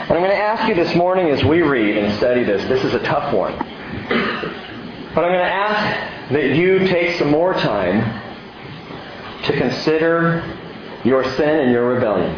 And I'm going to ask you this morning as we read and study this. This is a tough one. But I'm going to ask that you take some more time to consider your sin and your rebellion.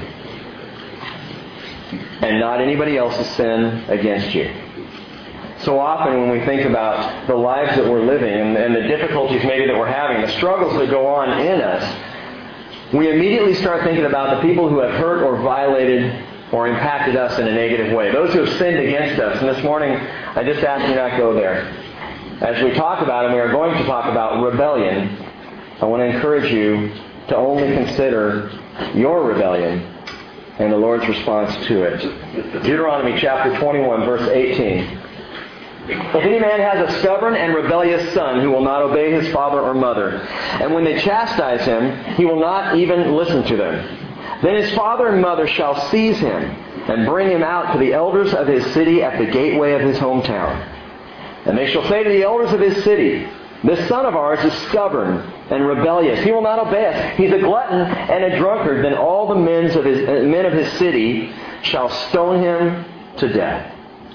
And not anybody else's sin against you. So often when we think about the lives that we're living and the difficulties maybe that we're having, the struggles that go on in us, we immediately start thinking about the people who have hurt or violated or impacted us in a negative way. Those who have sinned against us. And this morning, I just ask you not go there. As we talk about, and we are going to talk about rebellion, I want to encourage you to only consider your rebellion and the Lord's response to it. Deuteronomy chapter 21, verse 18. If any man has a stubborn and rebellious son who will not obey his father or mother, and when they chastise him, he will not even listen to them, then his father and mother shall seize him and bring him out to the elders of his city at the gateway of his hometown. And they shall say to the elders of his city, this son of ours is stubborn and rebellious. He will not obey us. He's a glutton and a drunkard. Then all the men of his city shall stone him to death.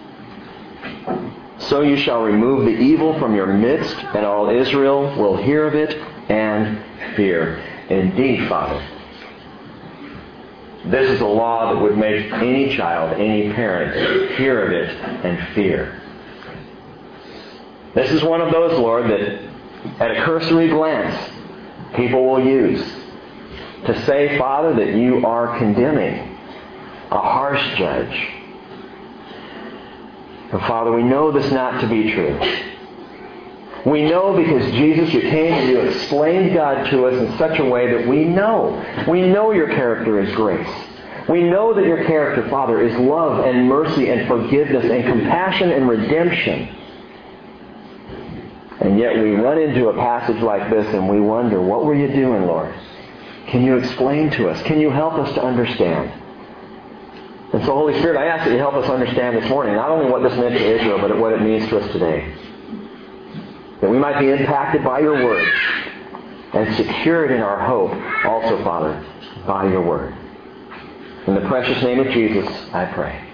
So you shall remove the evil from your midst, and all Israel will hear of it and fear. Indeed, Father, this is a law that would make any child, any parent, hear of it and fear. This is one of those, Lord, that at a cursory glance, people will use to say, Father, that you are condemning, a harsh judge. And Father, we know this not to be true. We know because Jesus, you came and you explained God to us in such a way that we know your character is grace. We know that your character, Father, is love and mercy and forgiveness and compassion and redemption. And yet we run into a passage like this and we wonder, what were you doing, Lord? Can you explain to us? Can you help us to understand? And so, Holy Spirit, I ask that you help us understand this morning not only what this meant to Israel, but what it means to us today. That we might be impacted by your word and secured in our hope also, Father, by your word. In the precious name of Jesus, I pray.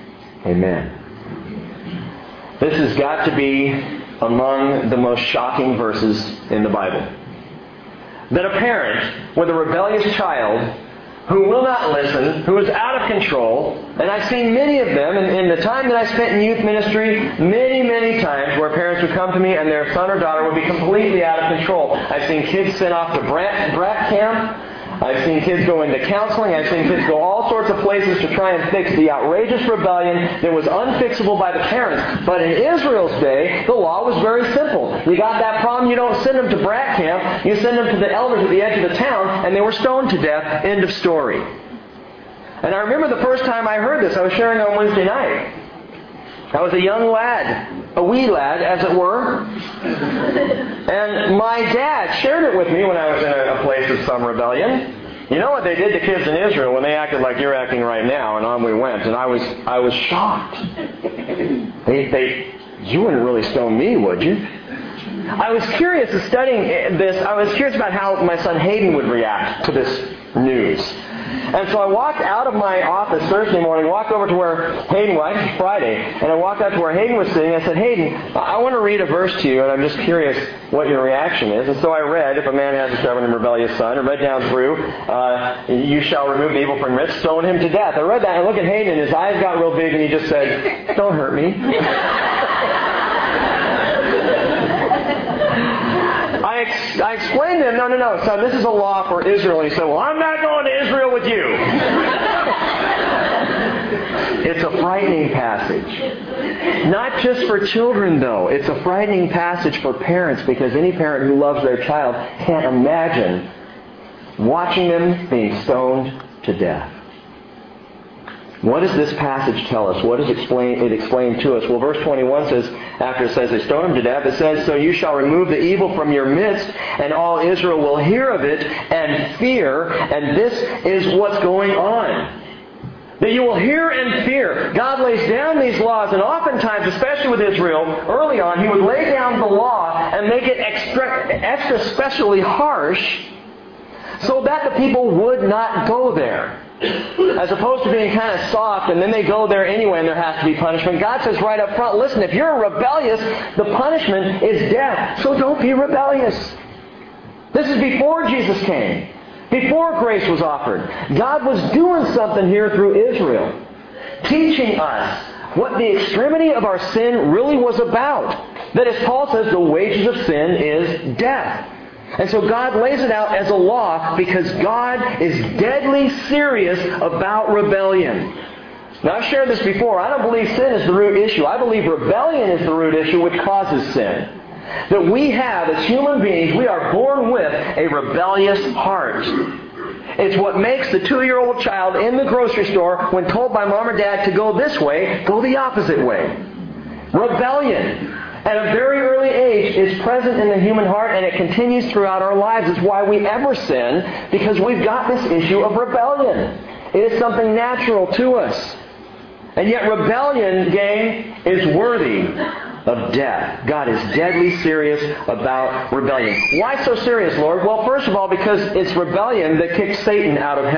Amen. This has got to be among the most shocking verses in the Bible. That a parent with a rebellious child who will not listen, who is out of control, and I've seen many of them in the time that I spent in youth ministry, many times where parents would come to me and their son or daughter would be completely out of control. I've seen kids sent off to brat camp. I've seen kids go into counseling. I've seen kids go all sorts of places to try and fix the outrageous rebellion that was unfixable by the parents. But in Israel's day, the law was very simple. You got that problem, you don't send them to brat camp. You send them to the elders at the edge of the town, and they were stoned to death. End of story. And I remember the first time I heard this, I was sharing on Wednesday night. I was a young lad, a wee lad, as it were. And my dad shared it with me when I was in a place of some rebellion. You know what they did to kids in Israel when they acted like you're acting right now, and on we went. And I was shocked. You wouldn't really stone me, would you? I was curious, in studying this, I was curious about how my son Hayden would react to this news. And so I walked out of my office Thursday morning, walked over to where Hayden was, actually Friday, and I walked out to where Hayden was sitting. I said, Hayden, I want to read a verse to you, and I'm just curious what your reaction is. And so I read, if a man has a stubborn and rebellious son, and read down through, you shall remove the evil from your midst, stone him to death. I read that, and I looked at Hayden, and his eyes got real big, and he just said, don't hurt me. I explained to him, no, son, this is a law for Israel. And he said, well, I'm not going to Israel with you. It's a frightening passage. Not just for children, though. It's a frightening passage for parents, because any parent who loves their child can't imagine watching them being stoned to death. What does this passage tell us? What does it explain to us? Well, verse 21 says, after it says they stoned him to death, it says, so you shall remove the evil from your midst, and all Israel will hear of it and fear. And this is what's going on. That you will hear and fear. God lays down these laws, and oftentimes, especially with Israel, early on, He would lay down the law and make it extra specially harsh so that the people would not go there. As opposed to being kind of soft and then they go there anyway and there has to be punishment. God says right up front, listen, if you're rebellious, the punishment is death. So don't be rebellious. This is before Jesus came. Before grace was offered. God was doing something here through Israel. Teaching us what the extremity of our sin really was about. That as Paul says, the wages of sin is death. And so God lays it out as a law because God is deadly serious about rebellion. Now, I've shared this before. I don't believe sin is the root issue. I believe rebellion is the root issue which causes sin. That we have, as human beings, we are born with a rebellious heart. It's what makes the 2-year-old child in the grocery store, when told by mom or dad to go this way, go the opposite way. Rebellion, at a very early age, is present in the human heart, and it continues throughout our lives. It's why we ever sin, because we've got this issue of rebellion. It is something natural to us. And yet rebellion, gang, is worthy of death. God is deadly serious about rebellion. Why so serious, Lord? Well, first of all, because it's rebellion that kicked Satan out of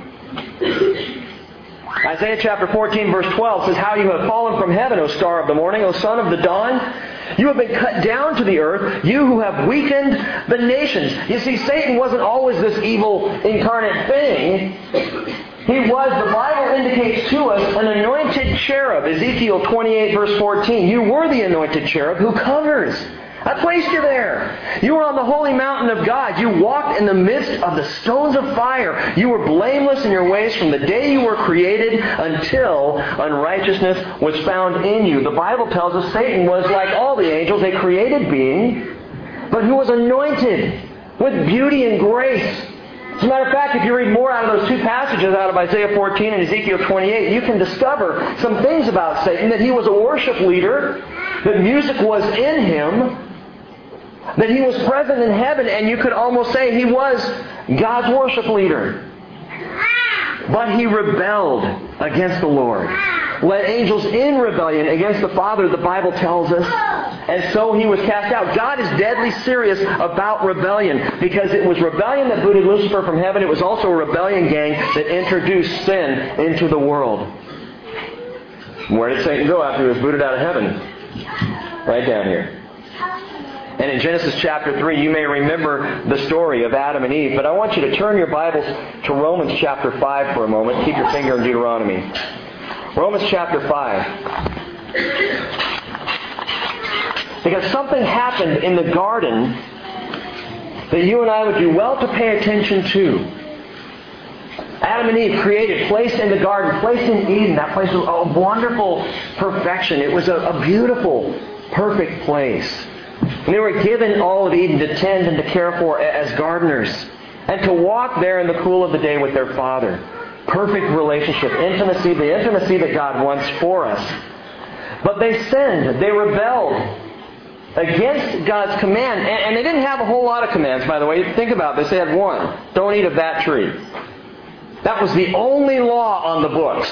heaven. Isaiah chapter 14, verse 12 says, "How you have fallen from heaven, O star of the morning, O son of the dawn. You have been cut down to the earth, you who have weakened the nations." You see, Satan wasn't always this evil incarnate thing. He was, the Bible indicates to us, an anointed cherub. Ezekiel 28, verse 14. You were the anointed cherub who covers. I placed you there. You were on the holy mountain of God. You walked in the midst of the stones of fire. You were blameless in your ways from the day you were created until unrighteousness was found in you. The Bible tells us Satan was, like all the angels, a created being, but who was anointed with beauty and grace. As a matter of fact, if you read more out of those two passages out of Isaiah 14 and Ezekiel 28, you can discover some things about Satan, that he was a worship leader, that music was in him, that he was present in heaven, and you could almost say he was God's worship leader. But he rebelled against the Lord. Led angels in rebellion against the Father, the Bible tells us. And so he was cast out. God is deadly serious about rebellion, because it was rebellion that booted Lucifer from heaven. It was also a rebellion, gang, that introduced sin into the world. Where did Satan go after he was booted out of heaven? Right down here. And in Genesis chapter 3, you may remember the story of Adam and Eve. But I want you to turn your Bibles to Romans chapter 5 for a moment. Keep your finger in Deuteronomy. Romans chapter 5. Because something happened in the garden that you and I would do well to pay attention to. Adam and Eve created, placed in the garden, placed in Eden. That place was a wonderful perfection. It was a beautiful, perfect place. And they were given all of Eden to tend and to care for as gardeners. And to walk there in the cool of the day with their Father. Perfect relationship, intimacy, the intimacy that God wants for us. But they sinned. They rebelled against God's command. And they didn't have a whole lot of commands, by the way. Think about this. They had one. Don't eat of that tree. That was the only law on the books.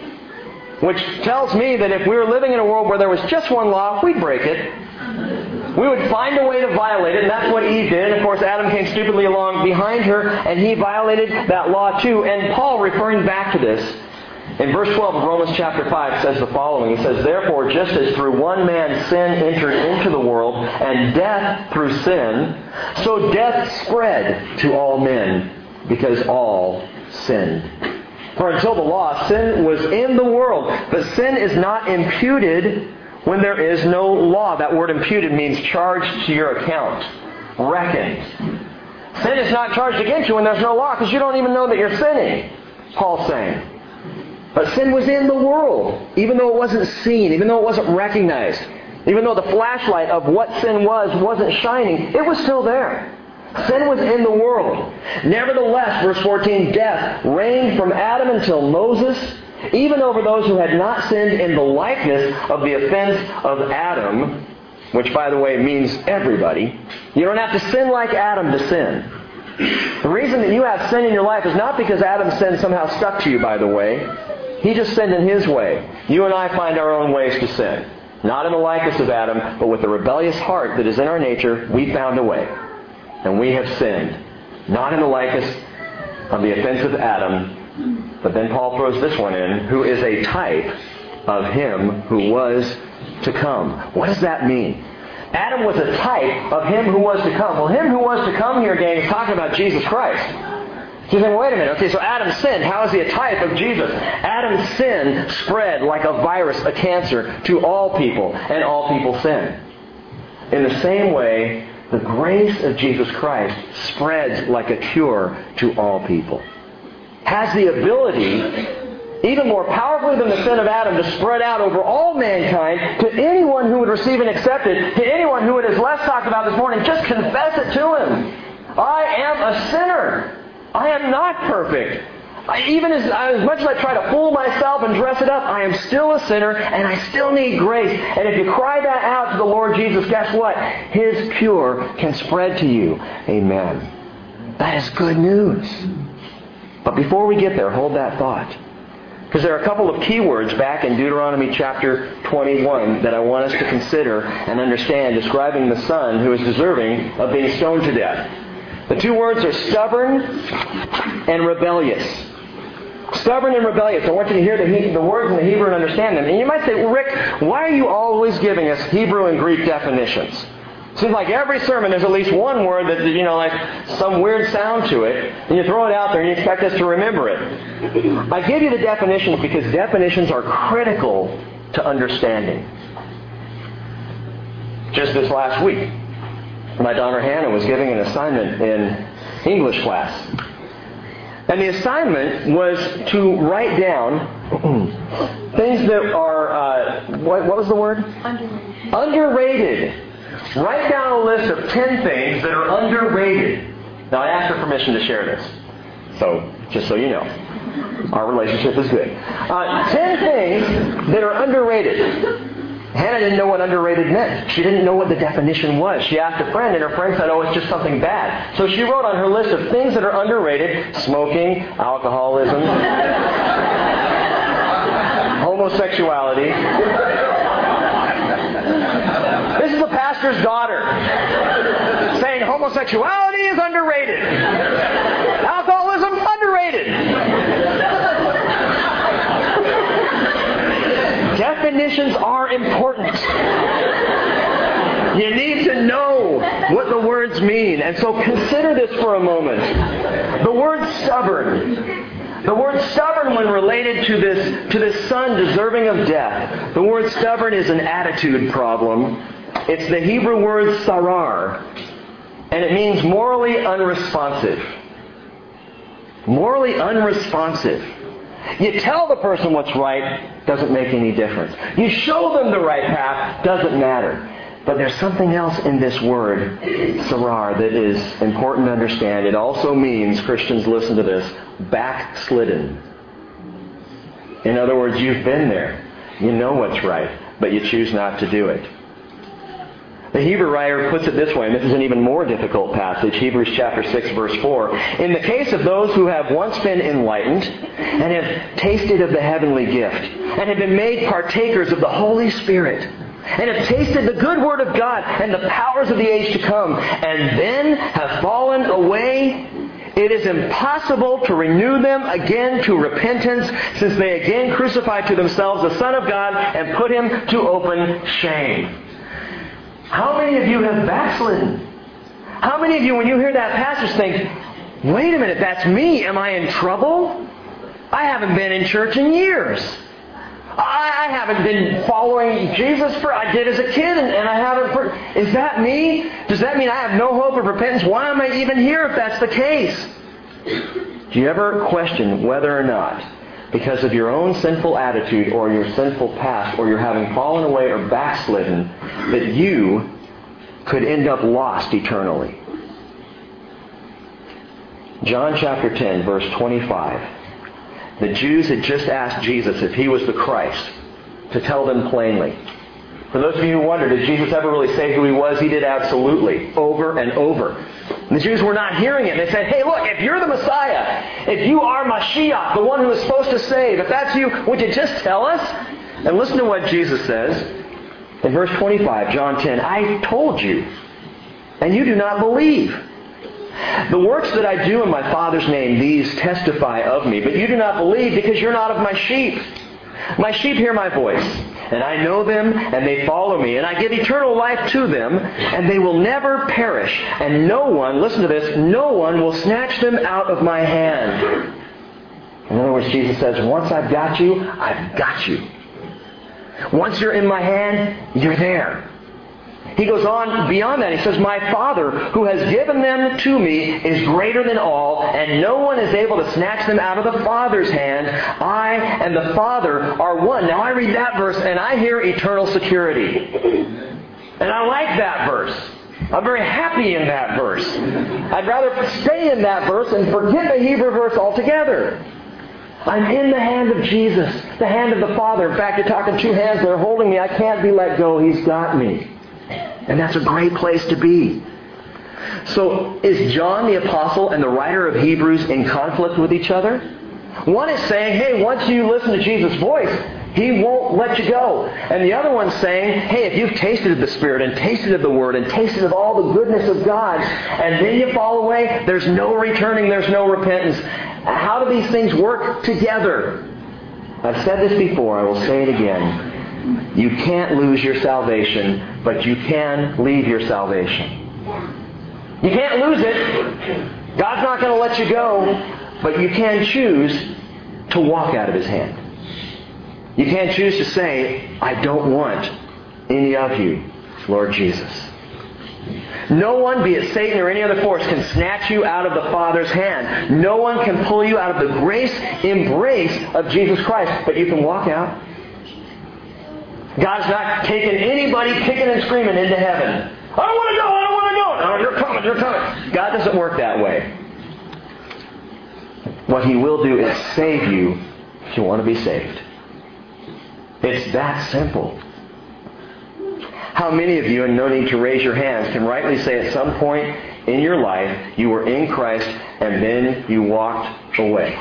Which tells me that if we were living in a world where there was just one law, we'd break it. We would find a way to violate it, and that's what Eve did. And of course, Adam came stupidly along behind her, and he violated that law too. And Paul, referring back to this, in verse 12 of Romans chapter 5, says the following. He says, "Therefore, just as through one man sin entered into the world, and death through sin, so death spread to all men, because all sinned. For until the law, sin was in the world, but sin is not imputed when there is no law." That word imputed means charged to your account. Reckoned. Sin is not charged against you when there's no law, because you don't even know that you're sinning, Paul's saying. But sin was in the world, even though it wasn't seen, even though it wasn't recognized, even though the flashlight of what sin wasn't shining, it was still there. Sin was in the world. Nevertheless, verse 14, death reigned from Adam until Moses, even over those who had not sinned in the likeness of the offense of Adam, which, by the way, means everybody. You don't have to sin like Adam to sin. The reason that you have sin in your life is not because Adam's sin somehow stuck to you, by the way. He just sinned in his way. You and I find our own ways to sin. Not in the likeness of Adam, but with the rebellious heart that is in our nature, we found a way. And we have sinned. Not in the likeness of the offense of Adam, But then Paul throws this one in, who is a type of him who was to come. What does that mean? Adam was a type of him who was to come. Well, him who was to come here, gang, is talking about Jesus Christ. So you're saying, wait a minute. Okay, so Adam sinned. How is he a type of Jesus? Adam's sin spread like a virus, a cancer, to all people, and all people sin. In the same way, the grace of Jesus Christ spreads like a cure to all people. Has the ability, even more powerfully than the sin of Adam, to spread out over all mankind to anyone who would receive and accept it, to anyone who, as Les talked about this morning, just confess it to him. I am a sinner. I am not perfect. Even as much as I try to fool myself and dress it up, I am still a sinner and I still need grace. And if you cry that out to the Lord Jesus, guess what? His cure can spread to you. Amen. That is good news. But before we get there, hold that thought. Because there are a couple of key words back in Deuteronomy chapter 21 that I want us to consider and understand, describing the son who is deserving of being stoned to death. The two words are stubborn and rebellious. Stubborn and rebellious. I want you to hear the words in the Hebrew and understand them. And you might say, well, Rick, why are you always giving us Hebrew and Greek definitions? Seems like every sermon there's at least one word that, like some weird sound to it, and you throw it out there and you expect us to remember it. I give you the definitions because definitions are critical to understanding. Just this last week, my daughter Hannah was giving an assignment in English class. And the assignment was to write down things that are, what was the word? Underrated. Underrated. Write down a list of 10 things that are underrated. Now, I asked her permission to share this. So, just so you know, our relationship is good. 10 things that are underrated. Hannah didn't know what underrated meant. She didn't know what the definition was. She asked a friend, and her friend said, oh, it's just something bad. So she wrote on her list of things that are underrated: smoking, alcoholism, homosexuality. This is the pastor's daughter saying homosexuality is underrated. Alcoholism, underrated. Definitions are important. You need to know what the words mean. And so consider this for a moment. The word stubborn. The word stubborn, when related to this son deserving of death, the word stubborn is an attitude problem. It's the Hebrew word sarar, and it means morally unresponsive. Morally unresponsive. You tell the person what's right, doesn't make any difference. You show them the right path, doesn't matter. But there's something else in this word, sarar, that is important to understand. It also means, Christians, listen to this, backslidden. In other words, you've been there. You know what's right, but you choose not to do it. The Hebrew writer puts it this way, and this is an even more difficult passage, Hebrews chapter 6, verse 4. In the case of those who have once been enlightened and have tasted of the heavenly gift and have been made partakers of the Holy Spirit and have tasted the good word of God and the powers of the age to come and then have fallen away, it is impossible to renew them again to repentance, since they again crucify to themselves the Son of God and put Him to open shame. How many of you have backslidden? How many of you, when you hear that passage, think, wait a minute, that's me. Am I in trouble? I haven't been in church in years. I haven't been following Jesus I did as a kid, and I haven't. Is that me? Does that mean I have no hope of repentance? Why am I even here if that's the case? Do you ever question whether or not, because of your own sinful attitude or your sinful past or your having fallen away or backslidden, that you could end up lost eternally? John chapter 10, verse 25. The Jews had just asked Jesus if He was the Christ, to tell them plainly. For those of you who wonder, did Jesus ever really say who He was? He did absolutely, over and over. And the Jews were not hearing it. They said, hey, look, if you're the Messiah, if you are Mashiach, the one who is supposed to save, if that's you, would you just tell us? And listen to what Jesus says in verse 25, John 10. I told you, and you do not believe. The works that I do in my Father's name, these testify of me. But you do not believe because you're not of my sheep. My sheep hear my voice, and I know them, and they follow me. And I give eternal life to them, and they will never perish. And no one, listen to this, no one will snatch them out of my hand. In other words, Jesus says, once I've got you, I've got you. Once you're in my hand, you're there. He goes on beyond that. He says, my Father, who has given them to me, is greater than all, and no one is able to snatch them out of the Father's hand. I and the Father are one. Now I read that verse, and I hear eternal security. And I like that verse. I'm very happy in that verse. I'd rather stay in that verse and forget the Hebrew verse altogether. I'm in the hand of Jesus, the hand of the Father. In fact, you're talking two hands. They're holding me. I can't be let go. He's got me. And that's a great place to be. So, is John the Apostle and the writer of Hebrews in conflict with each other? One is saying, hey, once you listen to Jesus' voice, He won't let you go. And the other one's saying, hey, if you've tasted of the Spirit and tasted of the Word and tasted of all the goodness of God, and then you fall away, there's no returning, there's no repentance. How do these things work together? I've said this before, I will say it again. You can't lose your salvation, but you can leave your salvation. You can't lose it. God's not going to let you go, but you can choose to walk out of His hand. You can choose to say, I don't want any of you, Lord Jesus. No one, be it Satan or any other force, can snatch you out of the Father's hand. No one can pull you out of the grace embrace of Jesus Christ, but you can walk out. God's not taking anybody kicking and screaming into heaven. I don't want to go, I don't want to go. No, you're coming, you're coming. God doesn't work that way. What He will do is save you if you want to be saved. It's that simple. How many of you, and no need to raise your hands, can rightly say at some point in your life you were in Christ and then you walked away?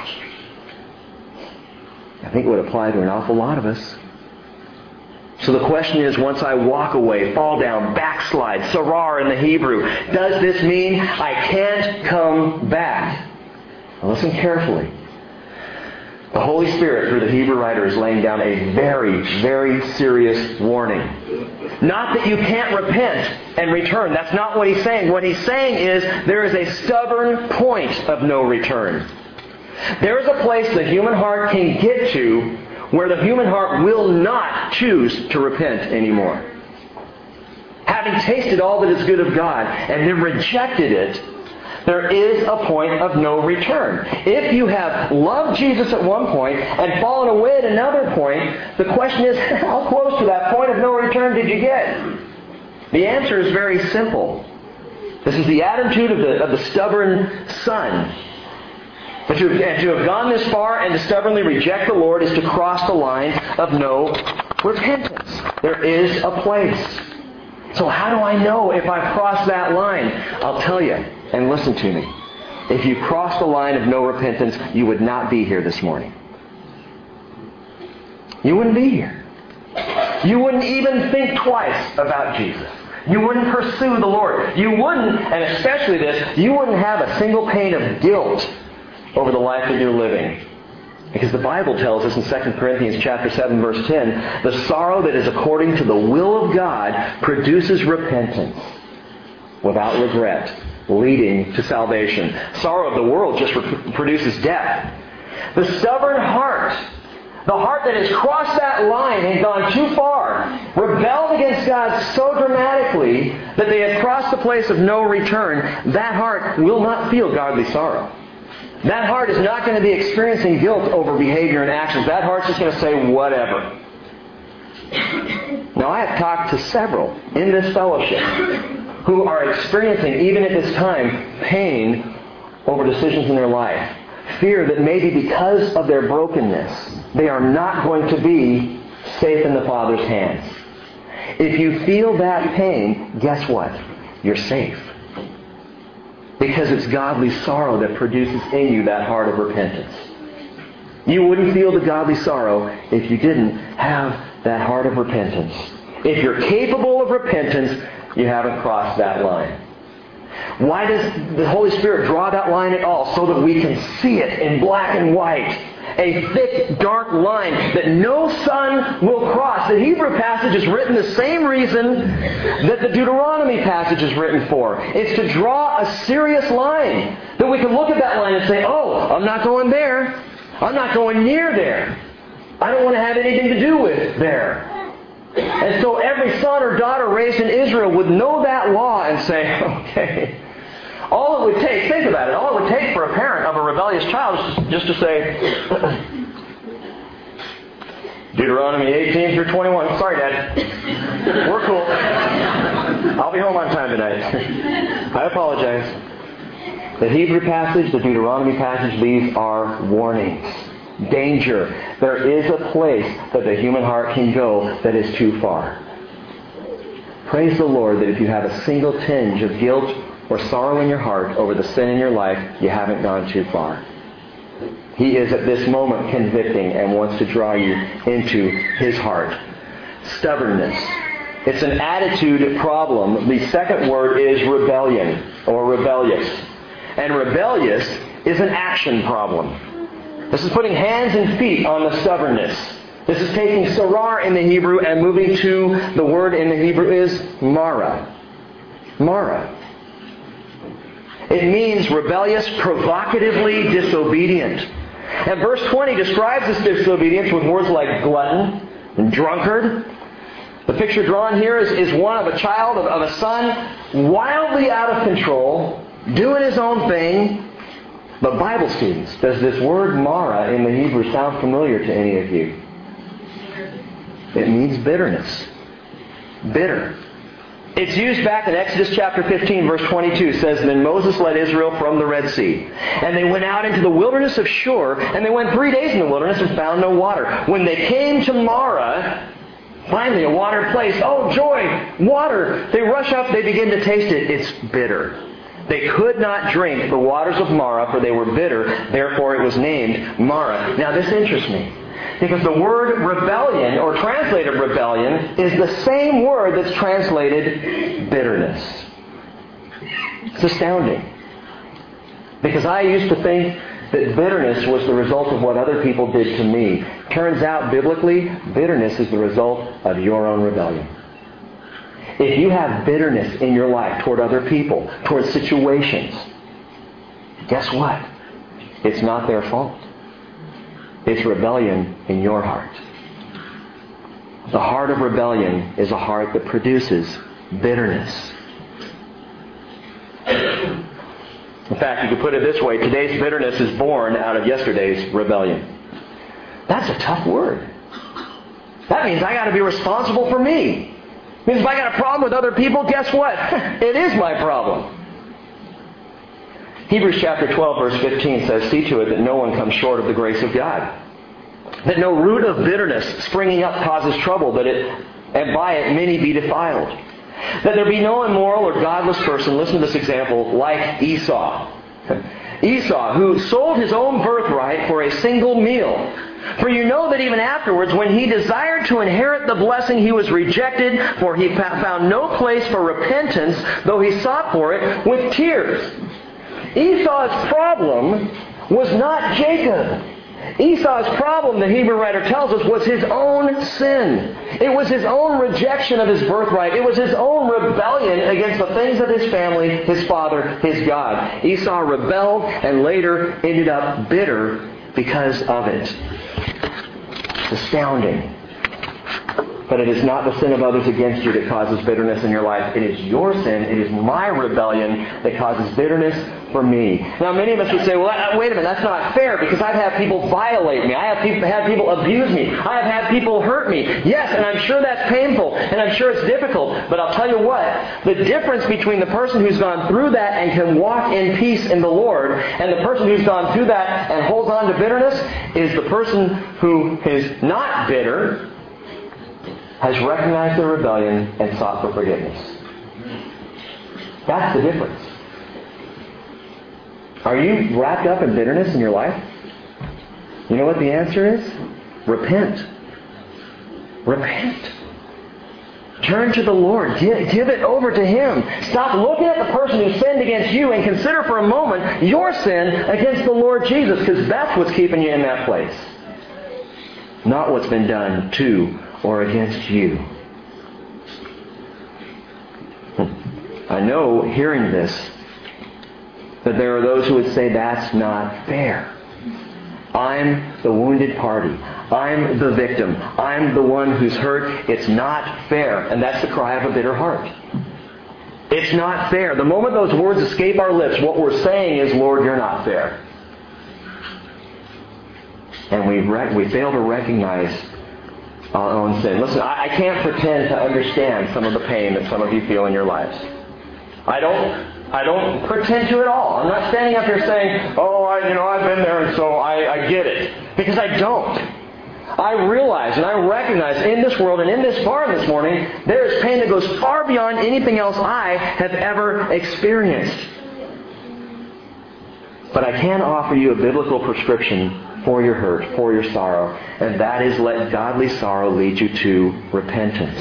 I think it would apply to an awful lot of us. So the question is, once I walk away, fall down, backslide, sarar in the Hebrew, does this mean I can't come back? Now listen carefully. The Holy Spirit, through the Hebrew writer, is laying down a very, very serious warning. Not that you can't repent and return. That's not what He's saying. What He's saying is there is a stubborn point of no return. There is a place the human heart can get to where the human heart will not choose to repent anymore. Having tasted all that is good of God and then rejected it, there is a point of no return. If you have loved Jesus at one point and fallen away at another point, the question is, how close to that point of no return did you get? The answer is very simple. This is the attitude of the stubborn son. But to have gone this far and to stubbornly reject the Lord is to cross the line of no repentance. There is a place. So how do I know if I've crossed that line? I'll tell you, and listen to me. If you crossed the line of no repentance, you would not be here this morning. You wouldn't be here. You wouldn't even think twice about Jesus. You wouldn't pursue the Lord. You wouldn't, and especially this, you wouldn't have a single pain of guilt over the life that you're living. Because the Bible tells us in 2 Corinthians chapter 7, verse 10, the sorrow that is according to the will of God produces repentance without regret, leading to salvation. Sorrow of the world just produces death. The stubborn heart, the heart that has crossed that line and gone too far, rebelled against God so dramatically that they had crossed the place of no return, that heart will not feel godly sorrow. That heart is not going to be experiencing guilt over behavior and actions. That heart's just going to say, whatever. Now, I have talked to several in this fellowship who are experiencing, even at this time, pain over decisions in their life. Fear that maybe because of their brokenness, they are not going to be safe in the Father's hands. If you feel that pain, guess what? You're safe. Because it's godly sorrow that produces in you that heart of repentance. You wouldn't feel the godly sorrow if you didn't have that heart of repentance. If you're capable of repentance, you haven't crossed that line. Why does the Holy Spirit draw that line at all? So that we can see it in black and white. A thick, dark line that no sun will cross. The Hebrew passage is written the same reason that the Deuteronomy passage is written for. It's to draw a serious line. That we can look at that line and say, oh, I'm not going there. I'm not going near there. I don't want to have anything to do with there. And so every son or daughter raised in Israel would know that law and say, okay, all it would take, think about it, all it would take for a parent of a rebellious child is just to say, Deuteronomy 18 through 21. Sorry, Dad. We're cool. I'll be home on time tonight. I apologize. The Hebrew passage, the Deuteronomy passage, these are warnings. Danger. There is a place that the human heart can go that is too far. Praise the Lord that if you have a single tinge of guilt or sorrow in your heart over the sin in your life, you haven't gone too far. He is at this moment convicting and wants to draw you into His heart. Stubbornness. It's an attitude problem. The second word is rebellion or rebellious. And rebellious is an action problem. This is putting hands and feet on the stubbornness. This is taking sarar in the Hebrew and moving to the word in the Hebrew is mara. Mara. It means rebellious, provocatively disobedient. And verse 20 describes this disobedience with words like glutton and drunkard. The picture drawn here is one of a child, of a son, wildly out of control, doing his own thing. But Bible students, does this word mara in the Hebrew sound familiar to any of you? It means bitterness. Bitter. It's used back in Exodus chapter 15, verse 22. It says, Then Moses led Israel from the Red Sea. And they went out into the wilderness of Shur, and they went 3 days in the wilderness and found no water. When they came to Marah, finally a watered place, oh joy, water. They rush up, they begin to taste it. It's bitter. They could not drink the waters of Marah, for they were bitter. Therefore it was named Marah. Now this interests me. Because the word rebellion, or translated rebellion, is the same word that's translated bitterness. It's astounding. Because I used to think that bitterness was the result of what other people did to me. Turns out, biblically, bitterness is the result of your own rebellion. If you have bitterness in your life toward other people, toward situations, guess what? It's not their fault. It's rebellion in your heart. The heart of rebellion is a heart that produces bitterness. In fact, you could put it this way. Today's bitterness is born out of yesterday's rebellion. That's a tough word. That means I got to be responsible for me. It means if I got a problem with other people, guess what? It is my problem. Hebrews chapter 12, verse 15 says, See to it that no one comes short of the grace of God. That no root of bitterness springing up causes trouble, and by it many be defiled. That there be no immoral or godless person, listen to this example, like Esau. Esau, who sold his own birthright for a single meal. For you know that even afterwards, when he desired to inherit the blessing, he was rejected, for he found no place for repentance, though he sought for it with tears. Esau's problem was not Jacob. Esau's problem, the Hebrew writer tells us, was his own sin. It was his own rejection of his birthright. It was his own rebellion against the things of his family, his father, his God. Esau rebelled and later ended up bitter because of it. It's astounding. But it is not the sin of others against you that causes bitterness in your life. It is your sin. It is my rebellion that causes bitterness for me. Now, many of us would say, well, wait a minute, that's not fair because I've had people violate me. I have had people abuse me. I have had people hurt me. Yes, and I'm sure that's painful, and I'm sure it's difficult. But I'll tell you what, the difference between the person who's gone through that and can walk in peace in the Lord and the person who's gone through that and holds on to bitterness is the person who is not bitter, has recognized their rebellion and sought for forgiveness. That's the difference. Are you wrapped up in bitterness in your life? You know what the answer is? Repent. Repent. Turn to the Lord. Give it over to Him. Stop looking at the person who sinned against you and consider for a moment your sin against the Lord Jesus, because that's what's keeping you in that place. Not what's been done to or against you. I know, hearing this, that there are those who would say that's not fair. I'm the wounded party. I'm the victim. I'm the one who's hurt. It's not fair. And that's the cry of a bitter heart. It's not fair. The moment those words escape our lips, what we're saying is, Lord, you're not fair. And we fail to recognize our own sin. Listen, I can't pretend to understand some of the pain that some of you feel in your lives. I don't pretend to at all. I'm not standing up here saying, I've been there and so I get it. Because I don't. I realize and I recognize in this world and in this barn this morning, there is pain that goes far beyond anything else I have ever experienced. But I can offer you a biblical prescription for your hurt, for your sorrow, and that is let godly sorrow lead you to repentance.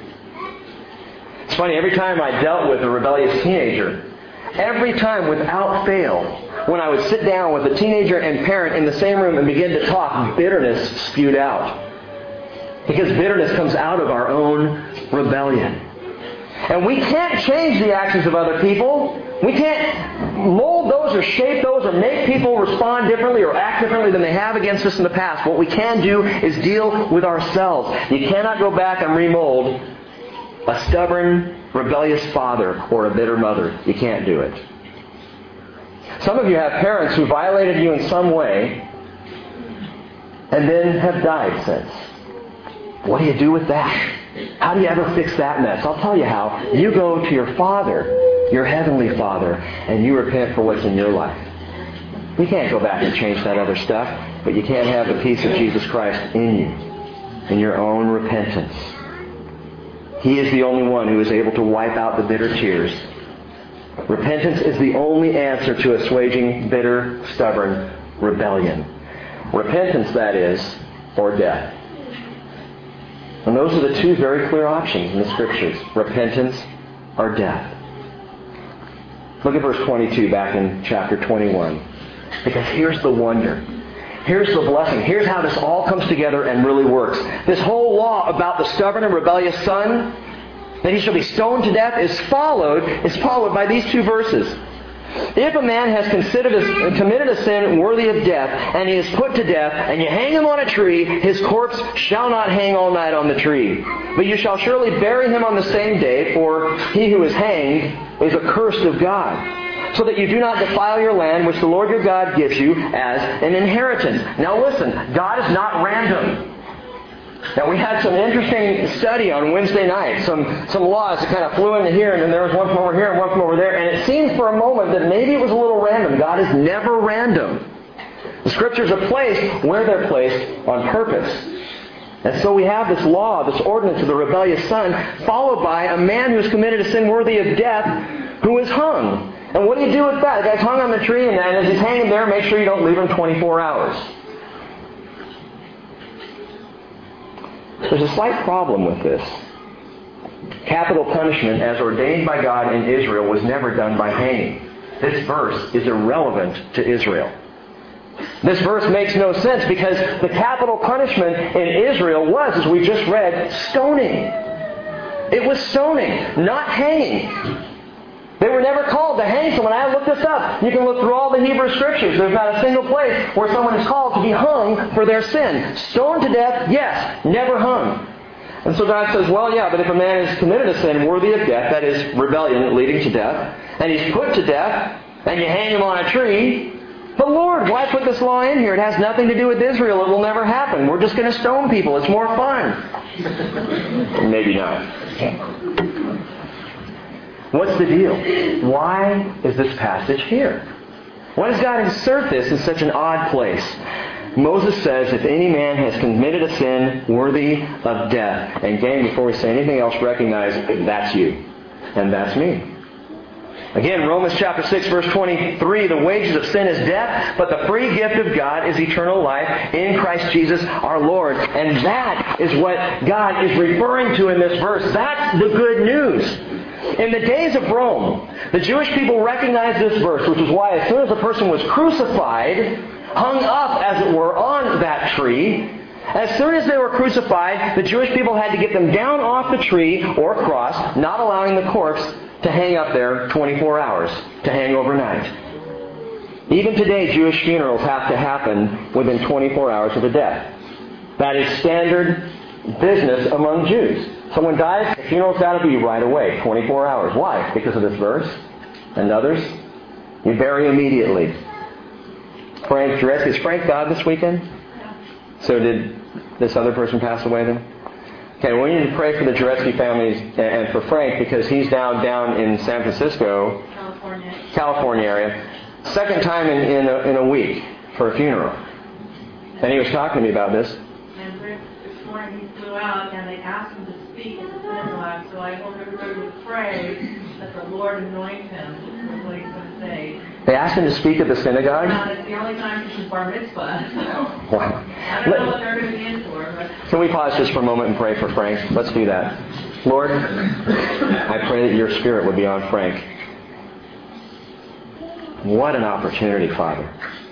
It's funny, every time I dealt with a rebellious teenager, every time without fail, when I would sit down with a teenager and parent in the same room and begin to talk, bitterness spewed out. Because bitterness comes out of our own rebellion. And we can't change the actions of other people. We can't mold those or shape those or make people respond differently or act differently than they have against us in the past. What we can do is deal with ourselves. You cannot go back and remold a stubborn, rebellious father or a bitter mother. You can't do it. Some of you have parents who violated you in some way and then have died since. What do you do with that? How do you ever fix that mess? I'll tell you how. You go to your Father, your Heavenly Father, and you repent for what's in your life. You can't go back and change that other stuff, but you can have the peace of Jesus Christ in you, in your own repentance. He is the only one who is able to wipe out the bitter tears. Repentance is the only answer to assuaging bitter, stubborn rebellion. Repentance, that is, or death. And those are the two very clear options in the Scriptures. Repentance or death. Look at verse 22 back in chapter 21. Because here's the wonder. Here's the blessing. Here's how this all comes together and really works. This whole law about the stubborn and rebellious son, that he shall be stoned to death, is followed by these two verses. If a man has committed a sin worthy of death, and he is put to death, and you hang him on a tree, his corpse shall not hang all night on the tree. But you shall surely bury him on the same day, for he who is hanged is accursed of God. So that you do not defile your land, which the Lord your God gives you as an inheritance. Now listen, God is not random. Now we had some interesting study on Wednesday night, some laws that kind of flew into here, and then there was one from over here and one from over there, and it seemed for a moment that maybe it was a little random. God is never random. The Scriptures are placed where they're placed on purpose. And so we have this law, this ordinance of the rebellious son, followed by a man who has committed a sin worthy of death, who is hung. And what do you do with that? The guy's hung on the tree, and as he's hanging there, make sure you don't leave him 24 hours. There's a slight problem with this. Capital punishment, as ordained by God in Israel, was never done by hanging. This verse is irrelevant to Israel. This verse makes no sense because the capital punishment in Israel was, as we just read, stoning. It was stoning, not hanging. They were never called to hang someone. I looked this up. You can look through all the Hebrew Scriptures. There's not a single place where someone is called to be hung for their sin. Stoned to death, yes. Never hung. And so God says, well, yeah, but if a man has committed a sin worthy of death, that is rebellion leading to death, and he's put to death, and you hang him on a tree, but Lord, why put this law in here? It has nothing to do with Israel. It will never happen. We're just going to stone people. It's more fun. Maybe not. What's the deal? Why is this passage here? Why does God insert this in such an odd place? Moses says, if any man has committed a sin worthy of death. And gang, before we say anything else, recognize that's you. And that's me. Again, Romans chapter 6, verse 23, the wages of sin is death, but the free gift of God is eternal life in Christ Jesus our Lord. And that is what God is referring to in this verse. That's the good news. In the days of Rome, the Jewish people recognized this verse, which is why as soon as a person was crucified, hung up, as it were, on that tree, as soon as they were crucified, the Jewish people had to get them down off the tree or cross, not allowing the corpse to hang up there 24 hours, to hang overnight. Even today, Jewish funerals have to happen within 24 hours of the death. That is standard business among Jews. Someone dies, the funeral's got to be right away, 24 hours. Why? Because of this verse and others. You bury immediately. Frank Jureski, is Frank died this weekend? So did this other person pass away then? Okay, we need to pray for the Jureski families and for Frank because he's now down in San Francisco, California area. Second time in a week for a funeral. And he was talking to me about this. And this morning he flew out and they asked him to speak at the synagogue, so I hope everybody would pray that the Lord anoint him. That's what he's going to say. They asked him to speak at the synagogue? It's the only time since his bar mitzvah. So. Wow. I don't know what they're going to be in for. But. Can we pause just for a moment and pray for Frank? Let's do that. Lord, I pray that your Spirit would be on Frank. What an opportunity, Father.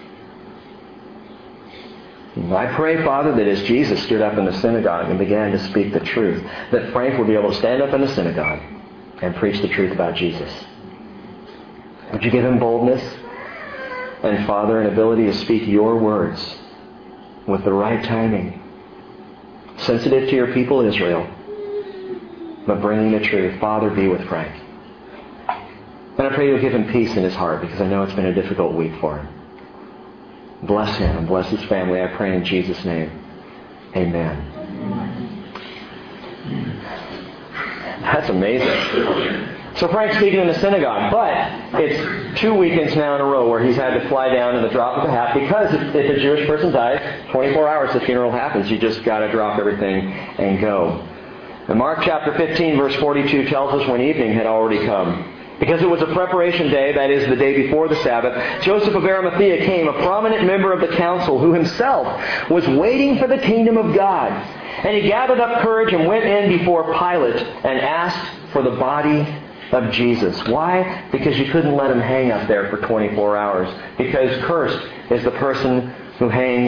I pray, Father, that as Jesus stood up in the synagogue and began to speak the truth, that Frank would be able to stand up in the synagogue and preach the truth about Jesus. Would you give him boldness and, Father, an ability to speak your words with the right timing, sensitive to your people Israel, but bringing the truth. Father, be with Frank. And I pray you'll give him peace in his heart because I know it's been a difficult week for him. Bless him and bless his family. I pray in Jesus' name. Amen. That's amazing. So Frank's speaking in the synagogue, but it's 2 weekends now in a row where he's had to fly down in the drop of a hat because if a Jewish person dies, 24 hours the funeral happens. You just got to drop everything and go. And Mark chapter 15 verse 42 tells us when evening had already come. Because it was a preparation day, that is, the day before the Sabbath, Joseph of Arimathea came, a prominent member of the council, who himself was waiting for the kingdom of God. And he gathered up courage and went in before Pilate and asked for the body of Jesus. Why? Because you couldn't let him hang up there for 24 hours. Because cursed is the person who hangs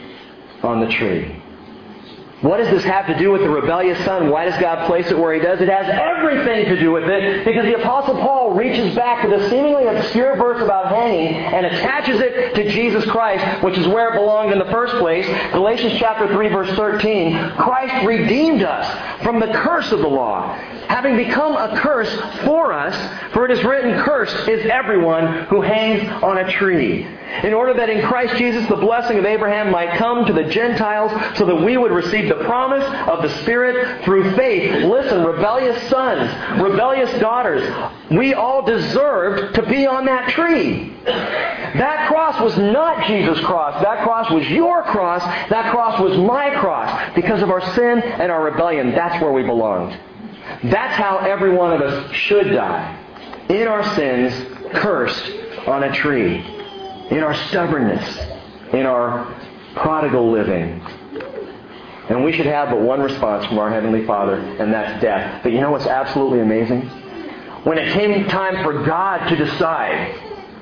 on the tree. What does this have to do with the rebellious son? Why does God place it where He does? It has everything to do with it because the Apostle Paul reaches back to the seemingly obscure verse about hanging and attaches it to Jesus Christ, which is where it belonged in the first place. Galatians chapter 3 verse 13, Christ redeemed us from the curse of the law, having become a curse for us, for it is written, cursed is everyone who hangs on a tree. In order that in Christ Jesus the blessing of Abraham might come to the Gentiles so that we would receive the promise of the Spirit through faith. Listen, rebellious sons, rebellious daughters, we all deserved to be on that tree. That cross was not Jesus' cross. That cross was your cross. That cross was my cross. Because of our sin and our rebellion, that's where we belonged. That's how every one of us should die. In our sins, cursed on a tree. In our stubbornness, in our prodigal living. And we should have but one response from our Heavenly Father, and that's death. But you know what's absolutely amazing? When it came time for God to decide,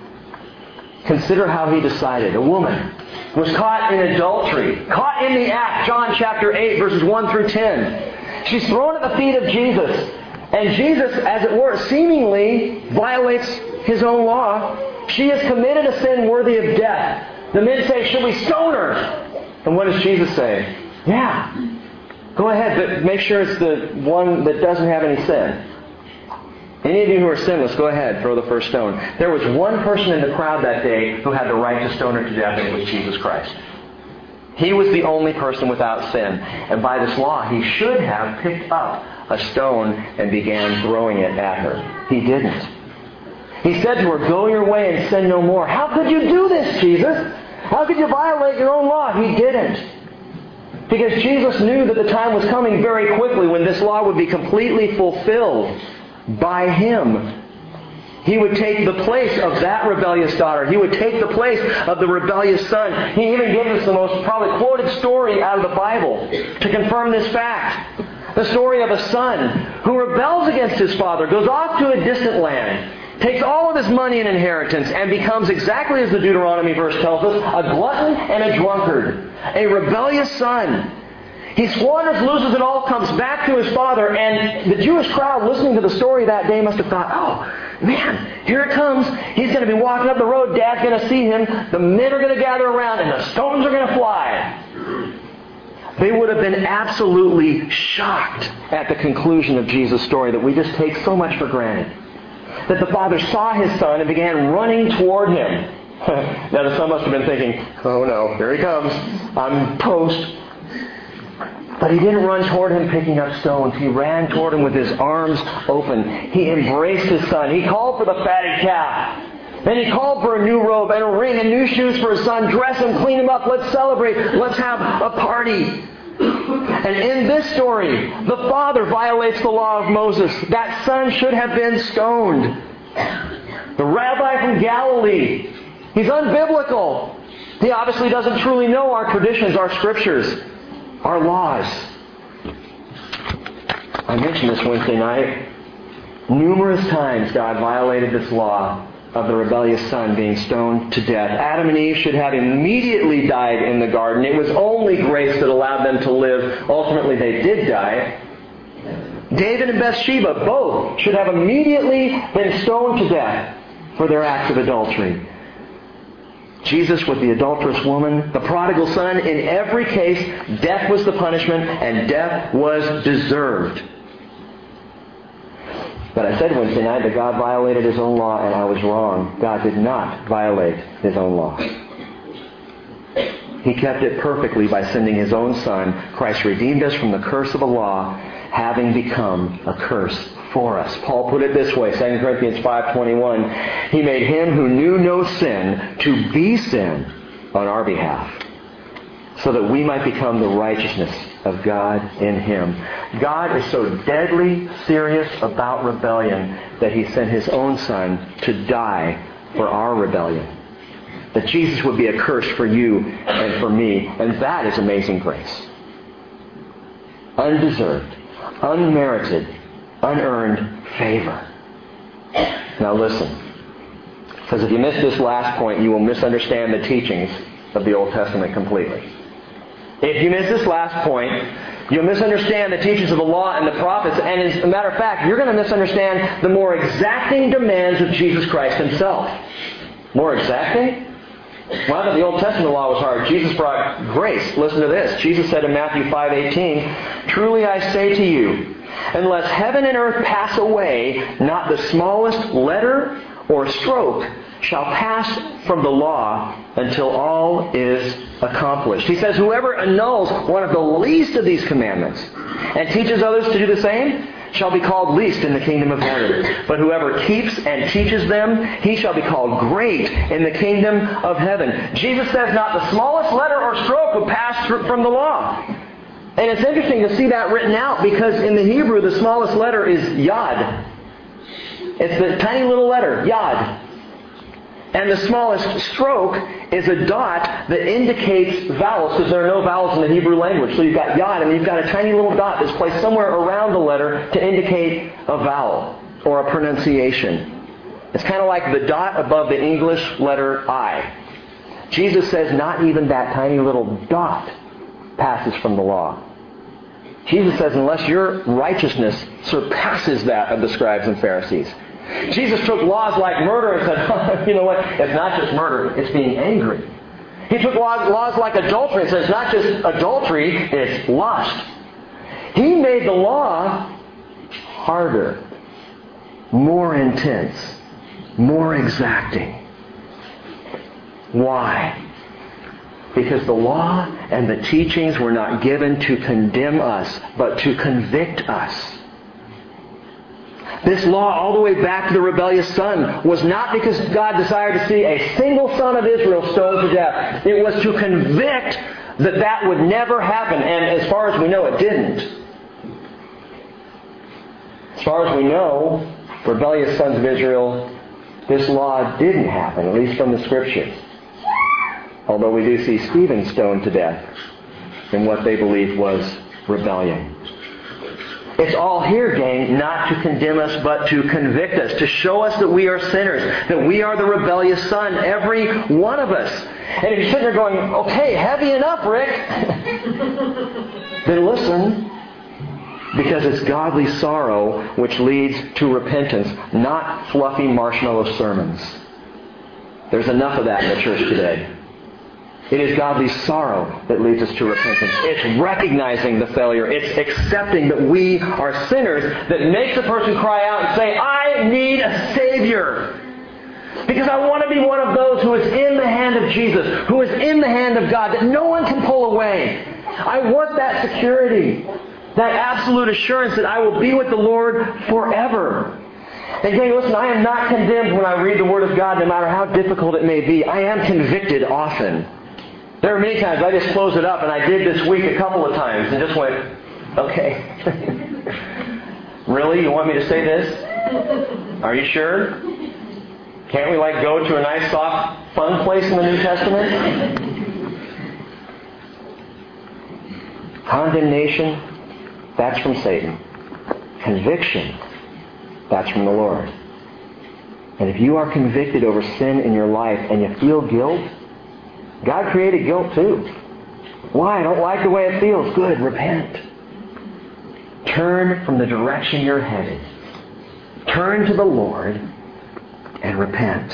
consider how He decided. A woman was caught in adultery, caught in the act, John chapter 8, verses 1 through 10. She's thrown at the feet of Jesus. And Jesus, as it were, seemingly violates His own law. She has committed a sin worthy of death. The men say, should we stone her? And what does Jesus say? Yeah. Go ahead, but make sure it's the one that doesn't have any sin. Any of you who are sinless, go ahead, throw the first stone. There was one person in the crowd that day who had the right to stone her to death, and it was Jesus Christ. He was the only person without sin. And by this law, he should have picked up a stone and began throwing it at her. He didn't. He said to her, go your way and sin no more. How could you do this, Jesus? How could you violate your own law? He didn't. Because Jesus knew that the time was coming very quickly when this law would be completely fulfilled by Him. He would take the place of that rebellious daughter. He would take the place of the rebellious son. He even gives us the most probably quoted story out of the Bible to confirm this fact. The story of a son who rebels against his father, goes off to a distant land, takes all of his money and inheritance, and becomes exactly as the Deuteronomy verse tells us, a glutton and a drunkard. A rebellious son. He squanders, loses it all, comes back to his father, and the Jewish crowd listening to the story that day must have thought, oh, man, here it comes. He's going to be walking up the road. Dad's going to see him. The men are going to gather around, and the stones are going to fly. They would have been absolutely shocked at the conclusion of Jesus' story that we just take so much for granted. That the father saw his son and began running toward him. Now the son must have been thinking, oh no, here he comes. I'm toast. But he didn't run toward him picking up stones. He ran toward him with his arms open. He embraced his son. He called for the fatted calf. Then he called for a new robe and a ring and new shoes for his son. Dress him, clean him up. Let's celebrate. Let's have a party. And in this story, the father violates the law of Moses. That son should have been stoned. The rabbi from Galilee, he's unbiblical. He obviously doesn't truly know our traditions, our scriptures, our laws. I mentioned this Wednesday night. Numerous times God violated this law of the rebellious son being stoned to death. Adam and Eve should have immediately died in the garden. It was only grace that allowed them to live. Ultimately, they did die. David and Bathsheba both should have immediately been stoned to death for their acts of adultery. Jesus with the adulterous woman, the prodigal son, in every case, death was the punishment and death was deserved. But I said Wednesday night that God violated His own law, and I was wrong. God did not violate His own law. He kept it perfectly by sending His own Son. Christ redeemed us from the curse of the law, having become a curse for us. Paul put it this way, 2 Corinthians 5:21. He made Him who knew no sin to be sin on our behalf, so that we might become the righteousness of God in Him. God is so deadly serious about rebellion that He sent His own Son to die for our rebellion. That Jesus would be a curse for you and for me. And that is amazing grace. Undeserved, unmerited, unearned favor. Now listen. Because if you miss this last point, you will misunderstand the teachings of the Old Testament completely. If you miss this last point, you'll misunderstand the teachings of the law and the prophets, and as a matter of fact, you're going to misunderstand the more exacting demands of Jesus Christ Himself. More exacting? Well, I thought the Old Testament law was hard. Jesus brought grace. Listen to this. Jesus said in Matthew 5:18, "Truly I say to you, unless heaven and earth pass away, not the smallest letter or stroke shall pass from the law until all is accomplished." He says, whoever annuls one of the least of these commandments and teaches others to do the same shall be called least in the kingdom of heaven. But whoever keeps and teaches them, he shall be called great in the kingdom of heaven. Jesus says not the smallest letter or stroke will pass from the law. And it's interesting to see that written out because in the Hebrew the smallest letter is yod. It's the tiny little letter, yod. And the smallest stroke is a dot that indicates vowels, because there are no vowels in the Hebrew language. So you've got yod, and you've got a tiny little dot that's placed somewhere around the letter to indicate a vowel or a pronunciation. It's kind of like the dot above the English letter I. Jesus says not even that tiny little dot passes from the law. Jesus says unless your righteousness surpasses that of the scribes and Pharisees. Jesus took laws like murder and said, oh, you know what, it's not just murder, it's being angry. He took laws like adultery and said, it's not just adultery, it's lust. He made the law harder, more intense, more exacting. Why? Because the law and the teachings were not given to condemn us, but to convict us. This law, all the way back to the rebellious son, was not because God desired to see a single son of Israel stoned to death. It was to convict that that would never happen. And as far as we know, it didn't. As far as we know, rebellious sons of Israel This law didn't happen, at least from the Scriptures. Although we do see Stephen stoned to death in what they believed was rebellion. It's all here, gang, not to condemn us, but to convict us, to show us that we are sinners, that we are the rebellious son, every one of us. And if you're sitting there going, okay, heavy enough, Rick, then listen, because it's godly sorrow which leads to repentance, not fluffy marshmallow sermons. There's enough of that in the church today. It is godly sorrow that leads us to repentance. It's recognizing the failure. It's accepting that we are sinners that makes a person cry out and say, I need a Savior. Because I want to be one of those who is in the hand of Jesus, who is in the hand of God, that no one can pull away. I want that security, that absolute assurance that I will be with the Lord forever. And gang, listen, I am not condemned when I read the Word of God, no matter how difficult it may be. I am convicted often. There are many times I just close it up, and I did this week a couple of times, and just went, okay. Really? You want me to say this? Are you sure? Can't we go to a nice, soft, fun place in the New Testament? Condemnation, that's from Satan. Conviction, that's from the Lord. And if you are convicted over sin in your life and you feel guilt, God created guilt too. Why? I don't like the way it feels. Good, repent. Turn from the direction you're headed. Turn to the Lord and repent.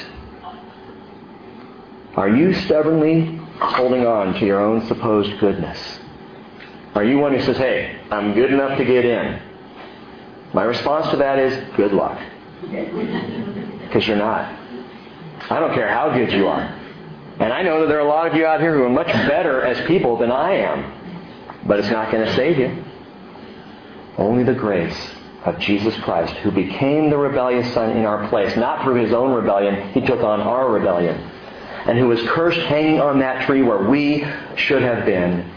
Are you stubbornly holding on to your own supposed goodness? Are you one who says, hey, I'm good enough to get in? My response to that is, good luck. Because you're not. I don't care how good you are. And I know that there are a lot of you out here who are much better as people than I am. But it's not going to save you. Only the grace of Jesus Christ, who became the rebellious son in our place. Not through His own rebellion. He took on our rebellion. And who was cursed hanging on that tree where we should have been.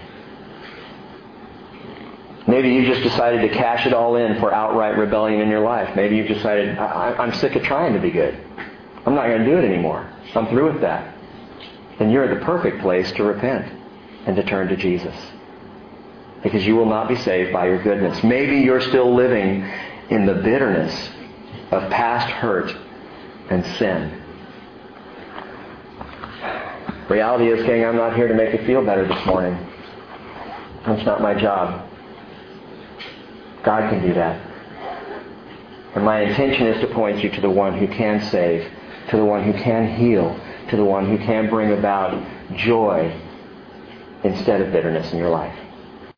Maybe you just decided to cash it all in for outright rebellion in your life. Maybe you've decided, I'm sick of trying to be good. I'm not going to do it anymore. I'm through with that. Then you're at the perfect place to repent and to turn to Jesus. Because you will not be saved by your goodness. Maybe you're still living in the bitterness of past hurt and sin. Reality is, gang, I'm not here to make you feel better this morning. That's not my job. God can do that. And my intention is to point you to the one who can save, to the one who can heal, to the one who can bring about joy instead of bitterness in your life.